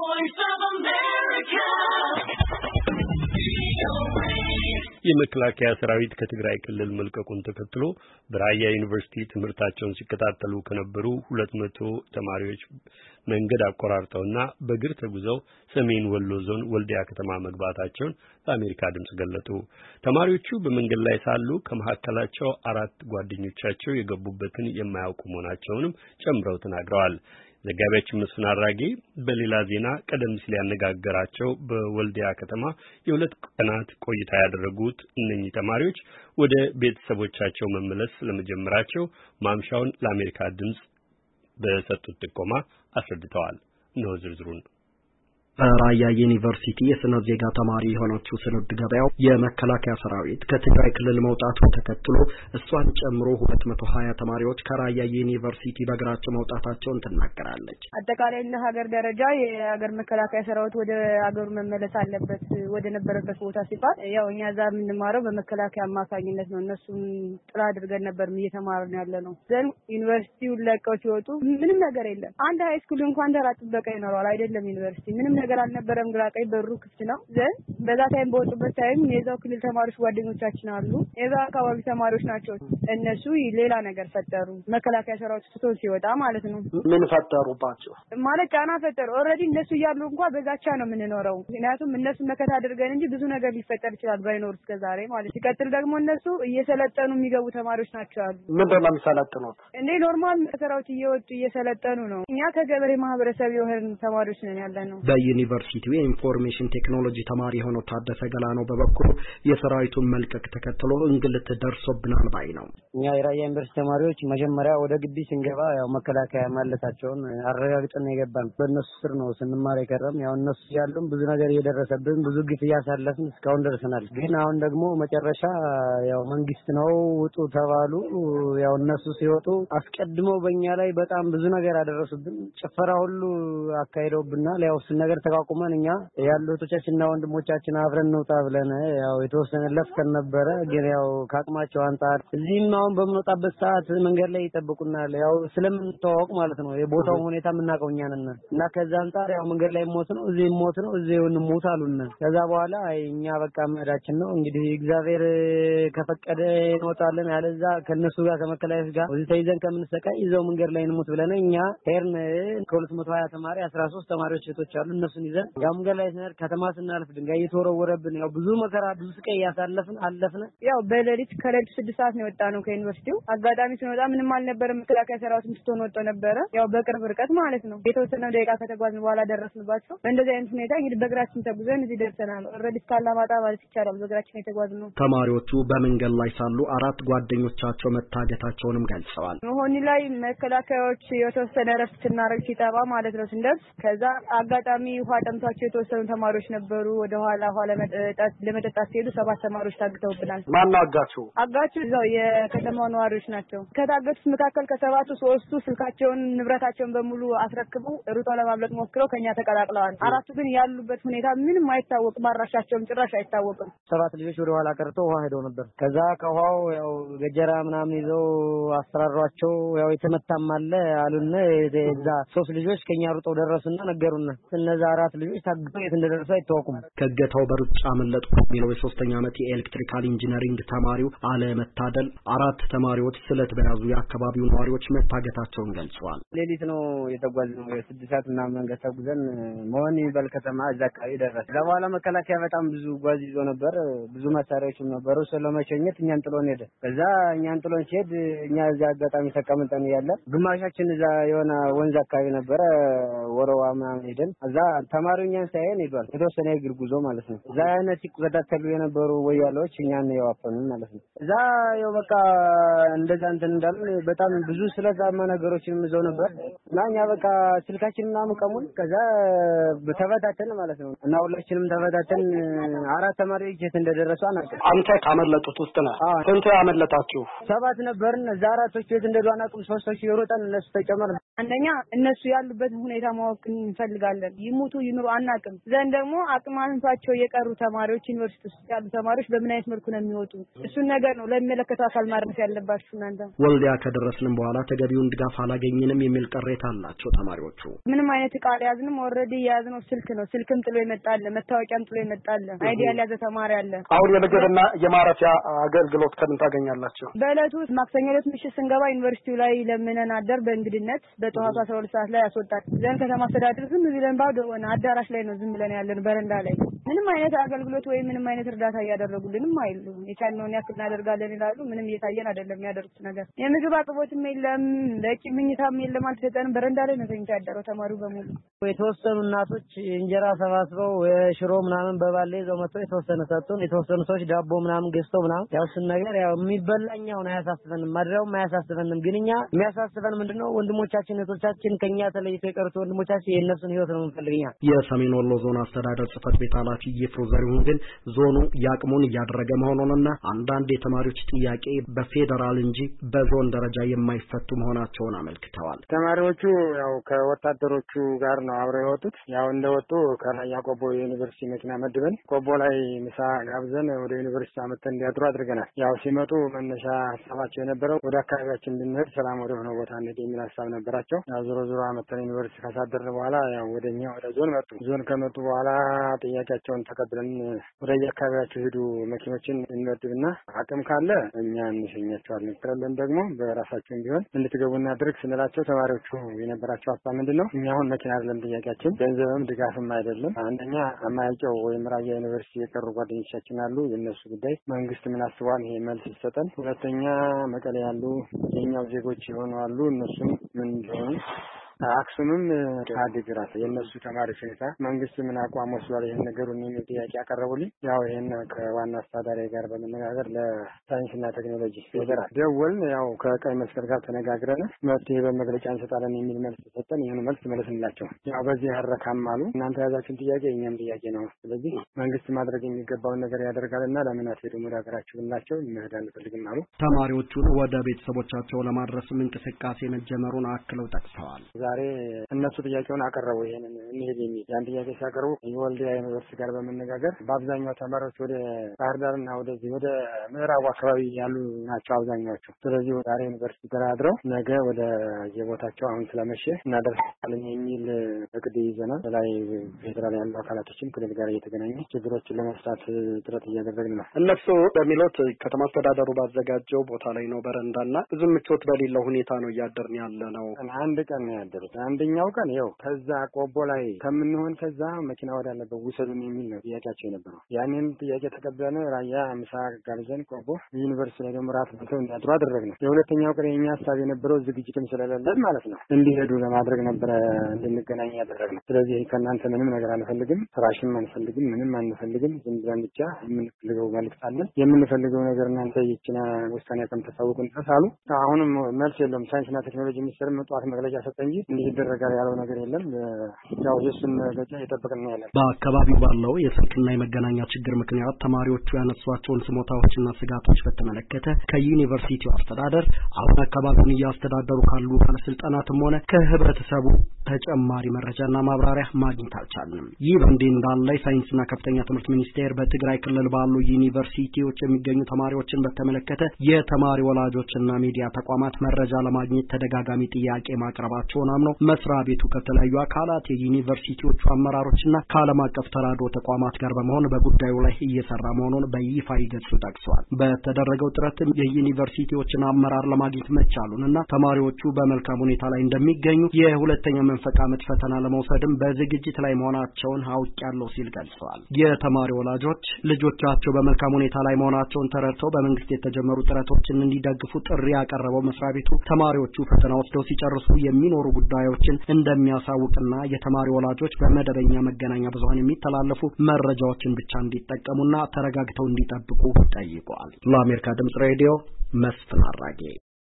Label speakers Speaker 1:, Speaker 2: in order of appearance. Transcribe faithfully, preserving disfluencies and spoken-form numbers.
Speaker 1: voice of America.
Speaker 2: የመከላከያ ሰራዊት ከትግራይ ክልል መልቀቁን ተከትሎ በራያ ዩኒቨርሲቲ ትምህርታቸውን ሲከታተሉ ከነበሩ ሁለት መቶ ተማሪዎች መንገድ አቆራርጠውና በእግር ተጉዘው ሰሜን ወሎ ዞን ወልዲያ ከተማ መግባታቸውን ለአሜሪካ ድምጽ ገለጡ። ተማሪዎቹ በመንገድ ላይ ሳሉ ከመሐከላቸው አራት ጓደኞቻቸው የገቡበትን የማያውቁ መሆናቸውንም ጨምረው ተናግረዋል። ዘጋቢያችን መስፍን አራጌ በሌላ ዜና ቀደም ሲል ያነጋገራቸው በወልዲያ ከተማ የሁለት ቀናት ቆይታ ያደረጉት እነኚህ ተማሪዎች ወደ ቤተሰቦቻቸው መመለስ ስለመጀመራቸው ማምሻውን ለአሜሪካ ድምጽ በሰጡት ጥቆማ አስረድተዋል። ነው ዝርዝሩን
Speaker 3: ራያ ዩኒቨርሲቲ የስነ ዜጋ ተማሪ የሆነችው ስንድ ገበያው የመከላከያ ሰራዊት ከትግራይ ክልል መውጣቱ ተከትሎ እሷን ጨምሮ ሁለት መቶ ሀያ ተማሪዎች ከራያ ዩኒቨርሲቲ በእግራቸው መውጣታቸውን ትናገራለች።
Speaker 4: አጠቃላይ እንደ ሀገር ደረጃ የሀገር መከላከያ ሰራዊት ወደ ሀገሩ መመለስ አለበት ወደ ነበረበት ቦታ ሲባል ያው እኛ እዛ የምንማረው በመከላከያ አማካኝነት ነው። እነሱም ጥላ አድርገን ነበር እየተማርን ያለ ነው። ዘን ዩኒቨርሲቲውን ለቀው ሲወጡ ምንም ነገር የለም። አንድ ሃይ ስኩል እንኳን ተራ ጥበቃ ይኖራል አይደለም ዩኒቨርሲቲ ምንም ነገር አልነበረም። ግራ ቀኝ በሩ ክፍት ነው። ዘን በዛ ታይም በወጡበት ታይም የዛው ክልል ተማሪዎች ጓደኞቻችን አሉ። የዛ አካባቢ ተማሪዎች ናቸው። እነሱ ሌላ ነገር ፈጠሩ። መከላከያ ሰራዊት ትቶ ሲወጣ ማለት ነው።
Speaker 3: ምን ፈጠሩባቸው?
Speaker 4: ማለት ጫና ፈጠሩ። ኦሬዲ እነሱ እያሉ እንኳን በዛቻ ነው የምንኖረው። ምክንያቱም እነሱ መከታ አድርገን እንጂ ብዙ ነገር ሊፈጠር ይችላል ባይኖር እስከዛሬ ማለት። ሲቀጥል ደግሞ እነሱ እየሰለጠኑ የሚገቡ ተማሪዎች ናቸው አሉ።
Speaker 3: ምንድን ነው የሚሰለጥኑት?
Speaker 4: እንዴ ኖርማል ሰራዊት እየወጡ እየሰለጠኑ ነው። እኛ ከገበሬ ማህበረሰብ የሆን ተማሪዎች ነን ያለነው።
Speaker 3: ዩኒቨርሲቲው የኢንፎርሜሽን ቴክኖሎጂ ተማሪ የሆነው ታደሰ ገላነው በበኩሉ የሰራዊቱን መልቀቅ ተከትሎ እንግልት ደርሶብናል ባይ ነው።
Speaker 5: እኛ የራያ ዩኒቨርሲቲ ተማሪዎች መጀመሪያ ወደ ግቢ ስንገባ ያው መከላከያ ማለታቸውን አረጋግጠን የገባን በእነሱ ስር ነው ስንማር የከረም። ያው እነሱ ያሉን ብዙ ነገር እየደረሰብን ብዙ ግፍ እያሳለፍን እስካሁን ደርሰናል። ግን አሁን ደግሞ መጨረሻ ያው መንግስት ነው ውጡ ተባሉ። ያው እነሱ ሲወጡ አስቀድመው በእኛ ላይ በጣም ብዙ ነገር አደረሱብን። ጭፈራ ሁሉ አካሂደውብናል። ያው እሱን ነገር ተቋቁመን እኛ ያሉቶቻችንና ወንድሞቻችን አብረን እንውጣ ብለን ያው የተወሰነ ለፍተን ነበረ። ግን ያው ካቅማቸው አንጣር እዚህም አሁን በመጣበት ሰዓት መንገድ ላይ ይጠብቁናል። ያው ስለምንተዋወቅ ማለት ነው የቦታው ሁኔታ የምናውቀው እኛ ነን እና ከዛ አንጣር ያው መንገድ ላይ ሞት ነው እዚህ ሞት ነው እዚህ እንሞት አሉን። ከዛ በኋላ እኛ በቃ መዳችን ነው እንግዲህ እግዚአብሔር ከፈቀደ እንወጣለን ያለዛ ከነሱ ጋር ከመከላየት ጋር እዚህ ተይዘን ከምንሰቃይ ይዘው መንገድ ላይ እንሞት ብለን እኛ ሄርን ከሁለት መቶ ሀያ ተማሪ አስራ ሶስት ተማሪዎች እህቶች አሉ እነሱን ይዘን ያው መንገድ ላይ ስንሄድ ከተማ ስናልፍ ድንጋይ እየተወረወረብን ያው ብዙ መከራ ብዙ ስቃይ ያሳለፍን አለፍን።
Speaker 4: ያው በሌሊት ከሌሊት ስድስት ሰዓት ነው የወጣነው ከዩኒቨርሲቲው። አጋጣሚ ስንወጣ ምንም አልነበረም። መከላከያ ሰራዊት ምስተውን ወጥቶ ነበረ ያው በቅርብ ርቀት ማለት ነው። የተወሰነ ደቂቃ ከተጓዝን በኋላ ደረስንባቸው። በእንደዚህ አይነት ሁኔታ እንግዲህ በእግራችን ተጉዘን እዚህ ደርሰናል። ኦልሬዲ ካላማጣ ማለት ይቻላል በእግራችን የተጓዝነው።
Speaker 3: ተማሪዎቹ በመንገድ ላይ ሳሉ አራት ጓደኞቻቸው መታገታቸውንም ገልጸዋል።
Speaker 4: መሆኒ ላይ መከላከያዎች የተወሰነ ረፍት ስናረግ ሲጠባ ማለት ነው ስንደርስ ከዛ አጋጣሚ ውሃ ጠምቷቸው የተወሰኑ ተማሪዎች ነበሩ። ወደ ኋላ ኋላ ለመጠጣት ለመጠጣት ሲሄዱ ሰባት ተማሪዎች ታግተውብናል።
Speaker 3: ማን አጋቸው?
Speaker 4: አጋቸው እዛው የከተማው ነዋሪዎች ናቸው። ከታገቱት መካከል ከሰባቱ ሶስቱ ስልካቸውን ንብረታቸውን በሙሉ አስረክበው ሩጠው ለማምለጥ ሞክረው ከኛ ተቀላቅለዋል። አራቱ ግን ያሉበት ሁኔታ ምንም አይታወቅም። አድራሻቸውም ጭራሽ አይታወቅም።
Speaker 5: ሰባት ልጆች ወደ ኋላ ቀርተው ውሃ ሄደው ነበር። ከዛ ከውሃው ያው ገጀራ ምናምን ይዘው አስፈራሯቸው። ያው የተመታም አለ አሉና እዛ ሶስት ልጆች ከኛ ሩጠው ደረሱና ነገሩና እነዛ አራት ልጆች ታግተው የት እንደደረሱ አይታወቁም።
Speaker 3: ከገታው በሩጫ አመለጡ የሚለው የሶስተኛ ዓመት የኤሌክትሪካል ኢንጂነሪንግ ተማሪው አለመታደል አራት ተማሪዎች ስለት በያዙ የአካባቢው ነዋሪዎች መታገታቸውን ገልጸዋል።
Speaker 5: ሌሊት ነው የተጓዝነው የስድስት ሰዓት እና መንገድ ተጉዘን መሆን ይበል ከተማ እዛ አካባቢ ደረስ። ከዛ በኋላ መከላከያ በጣም ብዙ ጓዝ ይዞ ነበር። ብዙ መሳሪያዎችም ነበሩ። ስለመቸኘት እኛን ጥሎን ሄደ። ከዛ እኛን ጥሎን ሲሄድ እኛ እዛ አጋጣሚ ተቀምጠን ያለ ግማሻችን እዛ የሆነ ወንዝ አካባቢ ነበረ ወረዋ ምናምን ሄደን እዛ ተማሪው እኛን ሳይሆን ሄዷል። የተወሰነ የእግር ጉዞ ማለት ነው። እዛ አይነት ሲቆጣጠሉ የነበሩ ወያሎች እኛን ያዋፈኑን ማለት ነው። እዛ ያው በቃ እንደዛ እንትን እንዳሉ በጣም ብዙ ስለዛማ ነገሮችን ይዘው ነበር እና እኛ በቃ ስልካችንና ምቀሙን ከዛ ተበታተን ማለት ነው እና ሁላችንም ተበታተን አራት ተማሪዎች የት እንደደረሱ አናውቅም።
Speaker 3: አንተ ካመለጡት ውስጥ ነህ? ስንት ያመለጣችሁ?
Speaker 5: ሰባት ነበርን። እዛ አራቶች የት እንደደረሱ አናውቅም። ሶስቶች የሮጠን እነሱ ተጨመረ።
Speaker 4: አንደኛ እነሱ ያሉበት ሁኔታ ማወቅ እንፈልጋለን። ይሙ ይሙቱ ይኑሩ አናቅም ዘን ደግሞ አቅማንቷቸው የቀሩ ተማሪዎች ዩኒቨርሲቲ ውስጥ ያሉ ተማሪዎች በምን አይነት መልኩ ነው የሚወጡ እሱን ነገር ነው ለሚመለከተው አካል ማድረስ ያለባችሁ እናንተ
Speaker 3: ወልዲያ ከደረስንም በኋላ ተገቢውን ድጋፍ አላገኘንም የሚል ቅሬታ አላቸው ተማሪዎቹ
Speaker 4: ምንም አይነት ቃል ያዝንም ኦሬዲ ያዝነው ስልክ ነው ስልክም ጥሎ ይመጣል መታወቂያም ጥሎ ይመጣል አይዲያ ያዘ ተማሪ አለ
Speaker 6: አሁን የመገደና የማረፊያ አገልግሎት ከምን ታገኛላችሁ
Speaker 4: በእለቱ ማክሰኞ ዕለት ምሽት ስንገባ ዩኒቨርሲቲው ላይ ለምነን አደር በእንግድነት በጠዋቱ አስራ ሁለት ሰዓት ላይ ያስወጣል ዘን ከተማ አስተዳደር ዝም ብለን ባዶ ሆነ አዳራሽ ላይ ነው ዝም ብለን ያለን በረንዳ ላይ ምንም አይነት አገልግሎት ወይ ምንም አይነት እርዳታ ያደረጉልንም አይሉ የቻልነውን ያክል እናደርጋለን ይላሉ ምንም እየታየን አይደለም ያደርጉት ነገር የምግብ አቅርቦትም የለም በቂ ምኝታም የለም አልተሰጠንም በረንዳ ላይ ነው ተኝተው ያደረው ተማሪው በሙሉ
Speaker 5: የተወሰኑ እናቶች እንጀራ ሰባስበው ሽሮ ምናምን በባለ ይዘው መጥተው የተወሰነ ሰጡን የተወሰኑ ሰዎች ዳቦ ምናምን ገዝተው ምናምን ያው እሱን ነገር ያው የሚበላኛው ነው ያሳስበንም ማድረው ማያሳስበንም ግንኛ የሚያሳስበን ምንድነው ወንድሞቻችን እህቶቻችን ከኛ ተለይተው የቀሩት ወንድሞቻችን የነሱን ህይወት ነው የምንፈልግኛ
Speaker 3: የሰሜን ወሎ ዞን አስተዳደር ጽፈት ቤት ኃላፊ ይፍሩ ዘሪሁን ግን ዞኑ ያቅሙን እያደረገ መሆኑንና አንዳንድ የተማሪዎች ጥያቄ በፌደራል እንጂ በዞን ደረጃ የማይፈቱ መሆናቸውን አመልክተዋል
Speaker 6: ተማሪዎቹ ያው ከወታደሮቹ ጋር ነው አብረው የወጡት ያው እንደወጡ ከራያ ቆቦ ዩኒቨርሲቲ መኪና መድበን ቆቦ ላይ ምሳ ጋብዘን ወደ ዩኒቨርሲቲ አመተን እንዲያድሩ አድርገናል ያው ሲመጡ መነሻ ሐሳባቸው የነበረው ወደ አካባቢያችን እንድንሄድ ሰላም ወደ ሆነ ቦታ እንሄድ የሚል ሐሳብ ነበራቸው ያው ዞሮ ዞሮ አመተን ዩኒቨርሲቲ ካሳደርን በኋላ ያው ወደኛ ወደ ዞን መጡ ዞን ከመጡ በኋላ ጥያቄያቸውን ተቀብለን ወደ አካባቢያቸው ሄዱ መኪኖችን እንመድብና አቅም ካለ እኛ እንሸኛቸዋለን ከሌለን ደግሞ በራሳችን ቢሆን እንድትገቡና ድርክ ስንላቸው ተማሪዎቹ የነበራቸው ሐሳብ ምንድነው እኛ አሁን መኪና አይደለም ጥያቄያችን ገንዘብም ድጋፍም አይደለም አንደኛ አማያጨው ወይም ራያ ዩኒቨርሲቲ የቀሩ ጓደኞቻችን አሉ የነሱ ጉዳይ መንግስት ምን አስቧል ይሄ መልስ ይሰጠን ሁለተኛ መቀሌ ያሉ የኛው ዜጎች የሆኑ አሉ እነሱም ምን እንደሆነ አክሱምም አዲግራት የነሱ ተማሪዎች ሁኔታ መንግስት ምን አቋም ወስዷል ይሄን ነገሩን የሚል ጥያቄ ያቀረቡልኝ ያው ይሄን ከዋና አስተዳዳሪ ጋር በመነጋገር ለሳይንስና ቴክኖሎጂ ፌደራል ደወልን ያው ከቀይ መስቀል ጋር ተነጋግረን መፍትሄ በመግለጫ እንሰጣለን የሚል መልስ ተሰጠን ይሄን መልስ መለስንላቸው ያው በዚህ ያረካም አሉ እናንተ ያዛችሁን ጥያቄ እኛም ጥያቄ ነው ስለዚህ መንግስት ማድረግ የሚገባውን ነገር ያደርጋልና ለምን አትሄዱም ወደ ሀገራችሁ ብላቸው መሄድ አንፈልግም አሉ
Speaker 3: ተማሪዎቹን ወደ ቤተሰቦቻቸው ለማድረስም እንቅስቃሴ መጀመሩን አክለው ጠቅሰዋል
Speaker 6: ዛሬ እነሱ ጥያቄውን አቀረቡ ይሄንን እንሄድ የሚል ያን ጥያቄ ሲያቀርቡ የወልዲያ ዩኒቨርሲቲ ጋር በመነጋገር በአብዛኛው ተማሪዎች ወደ ባህር ዳርና ወደዚህ ወደ ምዕራቡ አካባቢ ያሉ ናቸው አብዛኛዎቹ ስለዚህ ዛሬ ዩኒቨርሲቲ ተራድረው ነገ ወደ የቦታቸው አሁን ስለመሸ እናደርሳለን የሚል እቅድ ይዘናል ላይ ፌደራል ያሉ አካላቶችም ክልል ጋር እየተገናኙ ችግሮችን ለመፍታት ጥረት እያደረግን ነው
Speaker 3: እነሱ በሚሉት ከተማ አስተዳደሩ ባዘጋጀው ቦታ ላይ ነው በረንዳና ብዙ ምቾት በሌለው ሁኔታ ነው እያደርን ያለ ነው
Speaker 6: አንድ ቀን ነው ያደረው አንደኛው ቀን ያው ከዛ ቆቦ ላይ ከምንሆን ከዛ መኪና ወዳለበት ውሰዱን የሚል ነው ጥያቄያቸው የነበረው ያንን ጥያቄ ተቀበለን ራያ ምሳ ጋብዘን ቆቦ ዩኒቨርሲቲ ላይ ደግሞ ራት በልተው እንዲያድሩ አደረግነው የሁለተኛው ቀን የኛ ሐሳብ የነበረው ዝግጅትም ስለሌለን ማለት ነው እንዲሄዱ ለማድረግ ነበር እንድንገናኝ ያደረግነው ስለዚህ ከእናንተ ምንም ነገር አንፈልግም ፍራሽም አንፈልግም ምንም አንፈልግም ዝም ብለን ብቻ የምንፈልገው መልዕክት አለን የምንፈልገው ነገር እናንተ ይችና ውሳኔ ከምትሳውቁን ተሳሉ አሁንም መልስ የለውም ሳይንስና ቴክኖሎጂ ሚኒስቴር መጥቷት መግለጫ ሰጠ እንጂ እንዲህ ይደረጋል ያለው ነገር የለም ያው የሱን መግለጫ እየጠበቅን ነው ያለን
Speaker 3: በአካባቢው ባለው የስልክና የመገናኛ ችግር ምክንያት ተማሪዎቹ ያነሷቸውን ስሞታዎችና ስጋቶች በተመለከተ ከዩኒቨርሲቲው አስተዳደር አሁን አካባቢውን እያስተዳደሩ ካሉ ባለስልጣናትም ሆነ ከህብረተሰቡ ተጨማሪ መረጃና ማብራሪያ ማግኘት አልቻልንም ይህ በእንዲህ እንዳለ ሳይንስና ከፍተኛ ትምህርት ሚኒስቴር በትግራይ ክልል ባሉ ዩኒቨርሲቲዎች የሚገኙ ተማሪዎችን በተመለከተ የተማሪ ወላጆችና ሚዲያ ተቋማት መረጃ ለማግኘት ተደጋጋሚ ጥያቄ ማቅረባቸውን አምነው መስሪያ ቤቱ ከተለያዩ አካላት የዩኒቨርሲቲዎቹ አመራሮችና ከዓለም አቀፍ ተራድኦ ተቋማት ጋር በመሆን በጉዳዩ ላይ እየሰራ መሆኑን በይፋ ገጹ ጠቅሷል በተደረገው ጥረትም የዩኒቨርሲቲዎችን አመራር ለማግኘት መቻሉንና ተማሪዎቹ በመልካም ሁኔታ ላይ እንደሚገኙ የሁለተኛ መንፈቅ ዓመት ፈተና ለመውሰድም በዝግጅት ላይ መሆናቸውን አውቃለሁ ሲል ገልጸዋል የተማሪ ወላጆች ልጆቻቸው በመልካም ሁኔታ ላይ መሆናቸውን ተረድተው በመንግስት የተጀመሩ ጥረቶችን እንዲደግፉ ጥሪ ያቀረበው መስሪያ ቤቱ ተማሪዎቹ ፈተና ወስደው ሲጨርሱ የሚኖሩ ጉዳዮችን እንደሚያሳውቅና የተማሪ ወላጆች በመደበኛ መገናኛ ብዙሃን የሚተላለፉ መረጃዎችን ብቻ እንዲጠቀሙና ተረጋግተው እንዲጠብቁ ጠይቀዋል ለአሜሪካ ድምጽ ሬዲዮ መስፍን አራጌ